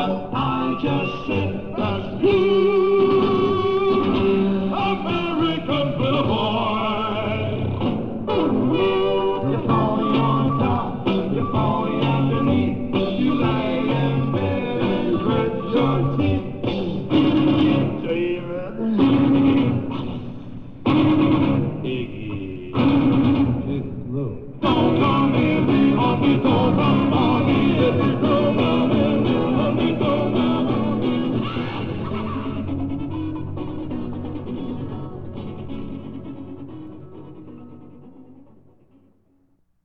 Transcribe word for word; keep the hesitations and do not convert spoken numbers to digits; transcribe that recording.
I just said that's blue. American little boy. You fall on top, you fall underneath, you lie in bed and you grit your teeth. David, Iggy, Iggy, look. Don't come in the honky tonk, somebody if you